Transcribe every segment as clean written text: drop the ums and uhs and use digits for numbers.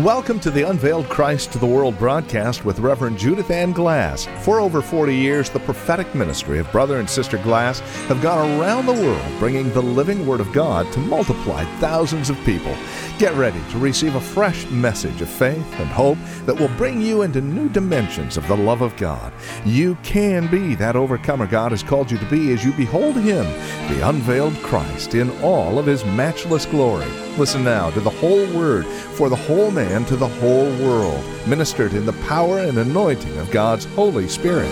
Welcome to the Unveiled Christ to the World broadcast with Reverend Judith Ann Glass. For over 40 years, the prophetic ministry of Brother and Sister Glass have gone around the world bringing the living Word of God to multiply thousands of people. Get ready to receive a fresh message of faith and hope that will bring you into new dimensions of the love of God. You can be that overcomer God has called you to be as you behold Him, the unveiled Christ, in all of His matchless glory. Listen now to the whole Word for the whole man to the whole world, ministered in the power and anointing of God's Holy Spirit.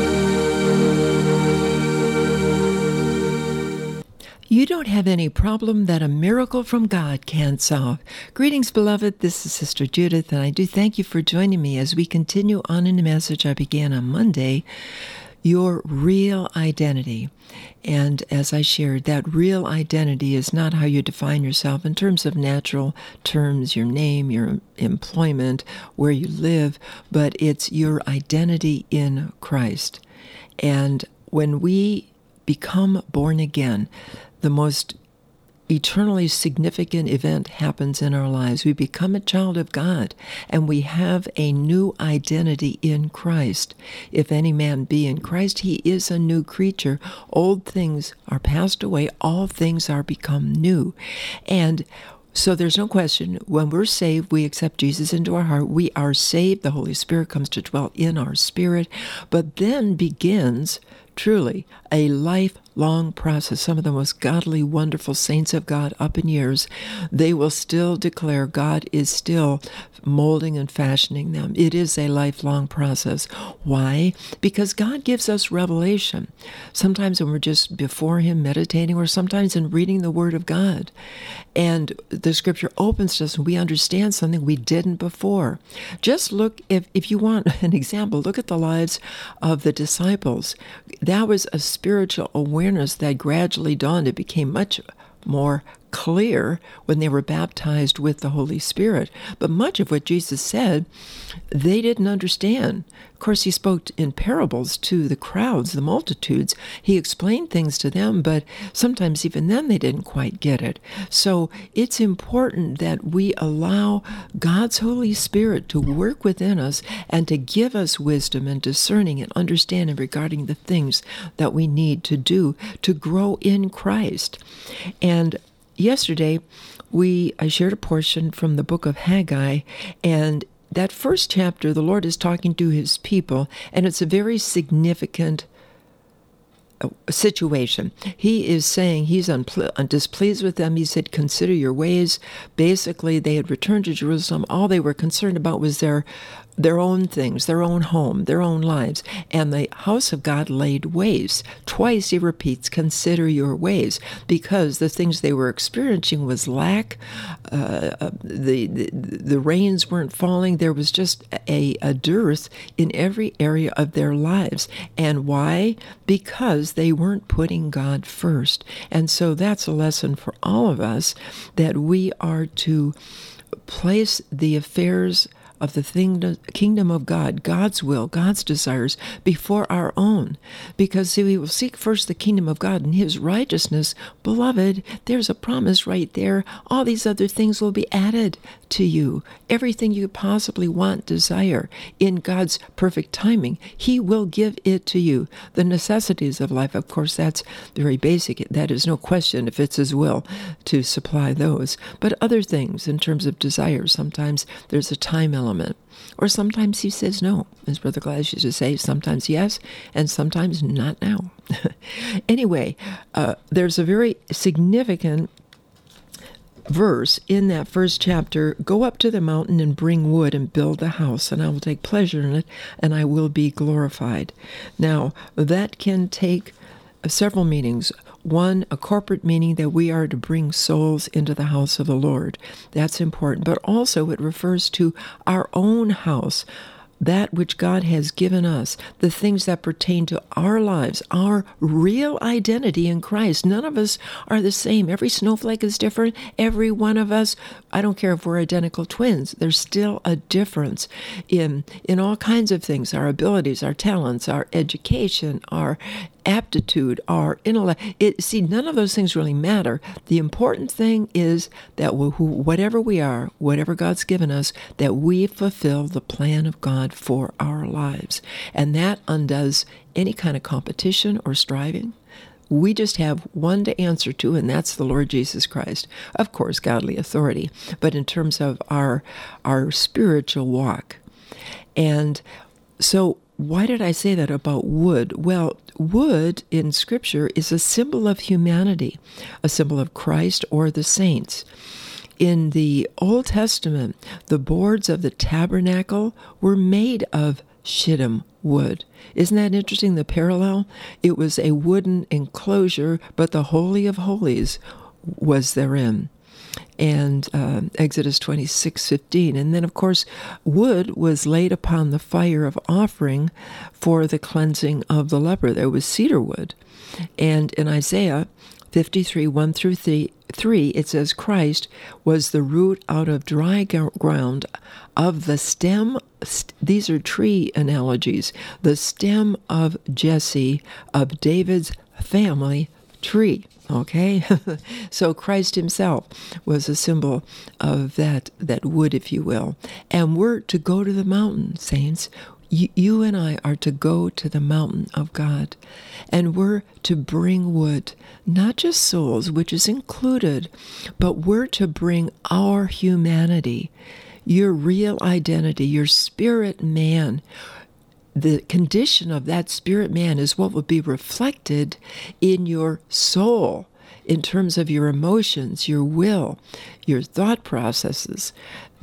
You don't have any problem that a miracle from God can't solve. Greetings, beloved. This is Sister Judith, and I do thank you for joining me as we continue on in the message I began on Monday, your real identity. And as I shared, that real identity is not how you define yourself in terms of natural terms, your name, your employment, where you live, but it's your identity in Christ. And when we become born again, the most eternally significant event happens in our lives. We become a child of God, and we have a new identity in Christ. If any man be in Christ, he is a new creature. Old things are passed away. All things are become new. And so there's no question, when we're saved, we accept Jesus into our heart. We are saved. The Holy Spirit comes to dwell in our spirit. But then begins, truly, a lifelong process. Some of the most godly, wonderful saints of God up in years, they will still declare God is still molding and fashioning them. It is a lifelong process. Why? Because God gives us revelation. Sometimes when we're just before Him meditating, or sometimes in reading the Word of God. And the Scripture opens to us and we understand something we didn't before. Just look, if you want an example, look at the lives of the disciples. That was a spiritual awareness that gradually dawned. It became much more clear when they were baptized with the Holy Spirit. But much of what Jesus said, they didn't understand. Of course, He spoke in parables to the crowds, the multitudes. He explained things to them, but sometimes even then they didn't quite get it. So it's important that we allow God's Holy Spirit to work within us and to give us wisdom and discerning and understanding regarding the things that we need to do to grow in Christ. And yesterday, I shared a portion from the book of Haggai, and that first chapter, the Lord is talking to His people, and it's a very significant situation. He is saying He's displeased with them. He said, consider your ways. Basically, they had returned to Jerusalem. All they were concerned about was their own things, their own home, their own lives. And the house of God laid waste. Twice He repeats, consider your ways, because the things they were experiencing was lack. The rains weren't falling. There was just a dearth in every area of their lives. And why? Because they weren't putting God first. And so that's a lesson for all of us, that we are to place the affairs of the kingdom of God, God's will, God's desires, before our own. Because we will seek first the kingdom of God and His righteousness. Beloved, there's a promise right there. All these other things will be added to you. Everything you possibly want, desire, in God's perfect timing, He will give it to you. The necessities of life, of course, that's very basic. That is no question if it's His will to supply those. But other things, in terms of desire, sometimes there's a time element. Or sometimes He says no. As Brother Glass used to say, sometimes yes, and sometimes not now. Anyway, there's a very significant verse in that first chapter. Go up to the mountain and bring wood and build a house, and I will take pleasure in it, and I will be glorified. Now, that can take several meanings. One, a corporate meaning that we are to bring souls into the house of the Lord. That's important. But also it refers to our own house, that which God has given us, the things that pertain to our lives, our real identity in Christ. None of us are the same. Every snowflake is different. Every one of us, I don't care if we're identical twins, there's still a difference in all kinds of things, our abilities, our talents, our education, our aptitude, our intellect. See, none of those things really matter. The important thing is that whatever we are, whatever God's given us, that we fulfill the plan of God for our lives. And that undoes any kind of competition or striving. We just have one to answer to, and that's the Lord Jesus Christ. Of course, godly authority, but in terms of our spiritual walk. And so why did I say that about wood? Well, wood in Scripture is a symbol of humanity, a symbol of Christ or the saints. In the Old Testament, the boards of the tabernacle were made of shittim wood. Isn't that interesting, the parallel? It was a wooden enclosure, but the Holy of Holies was therein. And Exodus 26:15. And then, of course, wood was laid upon the fire of offering for the cleansing of the leper. There was cedar wood. And in Isaiah 53, 1 through 3, it says, Christ was the root out of dry ground of the stem. These are tree analogies. The stem of Jesse, of David's family tree. Okay? So Christ himself was a symbol of that wood, if you will. And we're to go to the mountain, saints. You and I are to go to the mountain of God. And we're to bring wood, not just souls, which is included, but we're to bring our humanity, your real identity, your spirit man. The condition of that spirit man is what will be reflected in your soul in terms of your emotions, your will, your thought processes.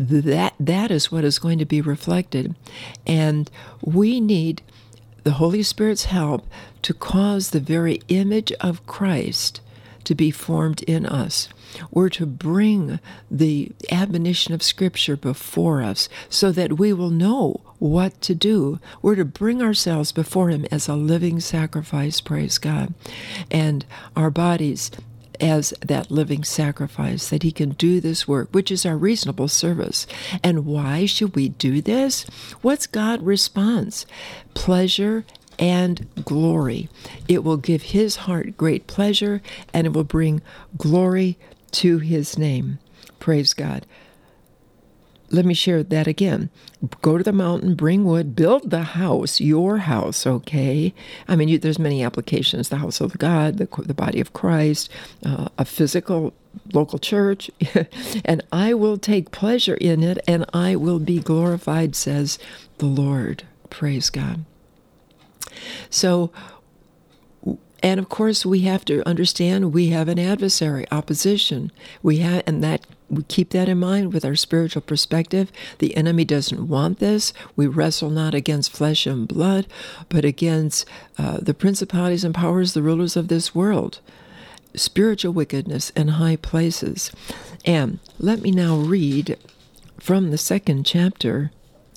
That is what is going to be reflected. And we need the Holy Spirit's help to cause the very image of Christ to be formed in us. We're to bring the admonition of Scripture before us so that we will know what to do. We're to bring ourselves before Him as a living sacrifice, praise God, and our bodies as that living sacrifice, that He can do this work, which is our reasonable service. And why should we do this? What's God's response? Pleasure and glory. It will give His heart great pleasure, and it will bring glory to His name. Praise God. Let me share that again. Go to the mountain, bring wood, build the house, your house, okay? I mean, there's many applications. The house of God, the body of Christ, a physical local church. And I will take pleasure in it, and I will be glorified, says the Lord. Praise God. So, and of course, we have to understand we have an adversary, opposition. We keep that in mind with our spiritual perspective. The enemy doesn't want this. We wrestle not against flesh and blood, but against the principalities and powers, the rulers of this world, spiritual wickedness in high places. And let me now read from the 2nd chapter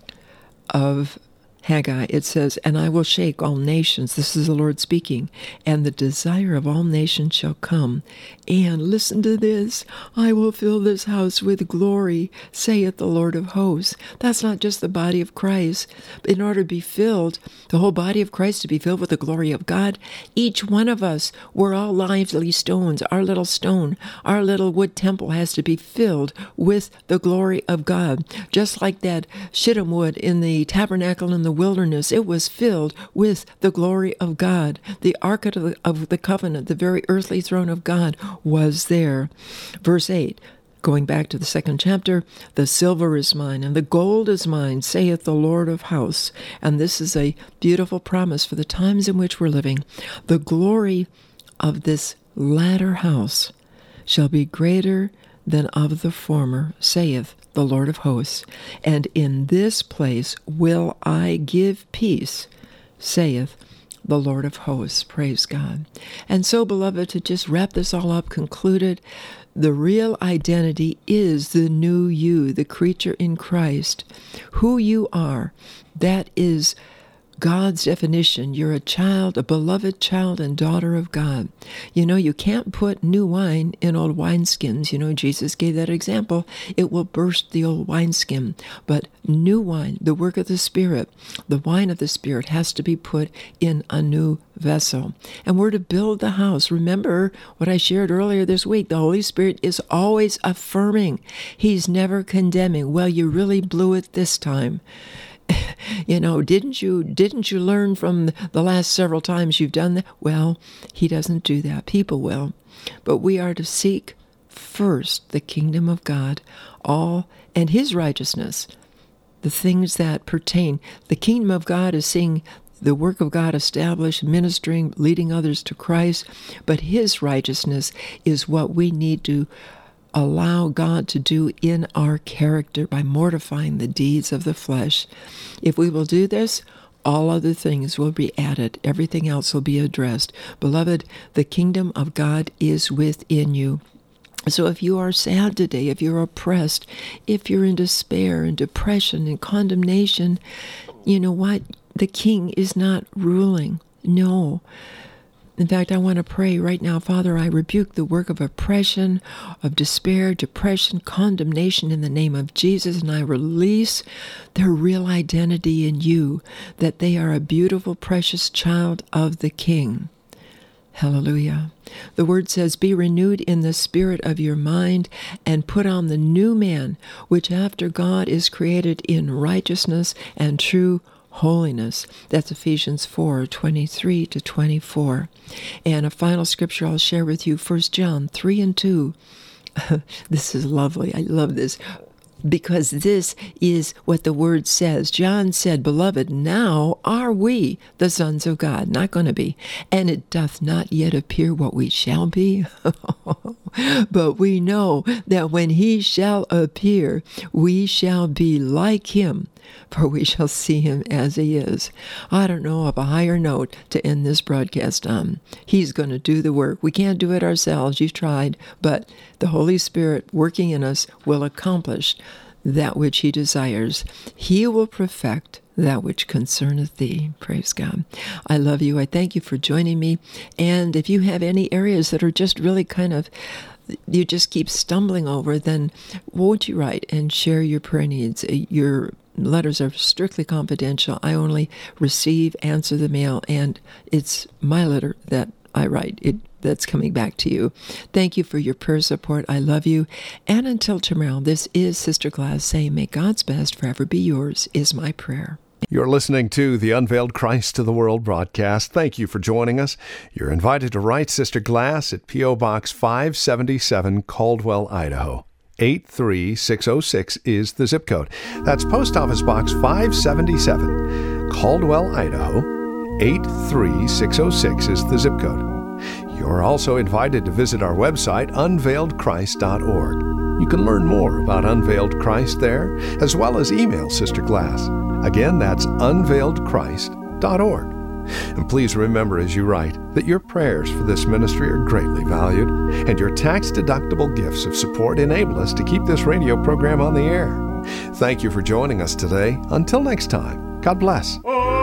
of Haggai. It says, and I will shake all nations, this is the Lord speaking, and the desire of all nations shall come. And listen to this, I will fill this house with glory, saith the Lord of hosts. That's not just the body of Christ. In order to be filled, the whole body of Christ to be filled with the glory of God, each one of us, we're all lively stones. Our little stone, our little wood temple has to be filled with the glory of God. Just like that shittim wood in the tabernacle in the wilderness, it was filled with the glory of God. The Ark of the Covenant, the very earthly throne of God, was there. Verse 8, going back to the 2nd chapter, the silver is mine, and the gold is mine, saith the Lord of hosts. And this is a beautiful promise for the times in which we're living. The glory of this latter house shall be greater than of the former, saith the Lord of hosts. And in this place will I give peace, saith the Lord of hosts. Praise God. And so, beloved, to just wrap this all up, concluded, the real identity is the new you, the creature in Christ. Who you are, that is God's definition. You're a child, a beloved child and daughter of God. You can't put new wine in old wineskins. Jesus gave that example. It will burst the old wineskin. But new wine, the work of the Spirit, the wine of the Spirit has to be put in a new vessel. And we're to build the house. Remember what I shared earlier this week. The Holy Spirit is always affirming. He's never condemning. Well, you really blew it this time. Didn't you learn from the last several times you've done that? Well, he doesn't do that. People will. But we are to seek first the kingdom of God, and his righteousness, the things that pertain. The kingdom of God is seeing the work of God established, ministering, leading others to Christ. But his righteousness is what we need to allow God to do in our character by mortifying the deeds of the flesh. If we will do this, all other things will be added. Everything else will be addressed. Beloved, the kingdom of God is within you. So if you are sad today, if you're oppressed, if you're in despair and depression and condemnation, you know what? The king is not ruling. No. In fact, I want to pray right now, Father, I rebuke the work of oppression, of despair, depression, condemnation in the name of Jesus, and I release their real identity in you, that they are a beautiful, precious child of the King. Hallelujah. The word says, be renewed in the spirit of your mind and put on the new man, which after God is created in righteousness and true holiness. That's Ephesians 4:23-24. And a final scripture I'll share with you, 1 John 3:2. This is lovely. I love this, because this is what the word says. John said, beloved, now are we the sons of God. Not going to be. And it doth not yet appear what we shall be. But we know that when he shall appear, we shall be like him, for we shall see him as he is. I don't know of a higher note to end this broadcast on. He's going to do the work. We can't do it ourselves. You've tried, but the Holy Spirit working in us will accomplish that which he desires. He will perfect that which concerneth thee. Praise God. I love you. I thank you for joining me. And if you have any areas that are just really kind of, you just keep stumbling over, then won't you write and share your prayer needs? Your letters are strictly confidential. I only receive, answer the mail, and it's my letter that I write. That's coming back to you. Thank you for your prayer support. I love you. And until tomorrow, this is Sister Glass saying, may God's best forever be yours, is my prayer. You're listening to the Unveiled Christ to the World broadcast. Thank you for joining us. You're invited to write Sister Glass at P.O. Box 577, Caldwell, Idaho. 83606 is the zip code. That's Post Office Box 577, Caldwell, Idaho. 83606 is the zip code. You're also invited to visit our website, unveiledchrist.org. You can learn more about Unveiled Christ there, as well as email Sister Glass. Again, that's unveiledchrist.org. And please remember as you write that your prayers for this ministry are greatly valued, and your tax-deductible gifts of support enable us to keep this radio program on the air. Thank you for joining us today. Until next time, God bless.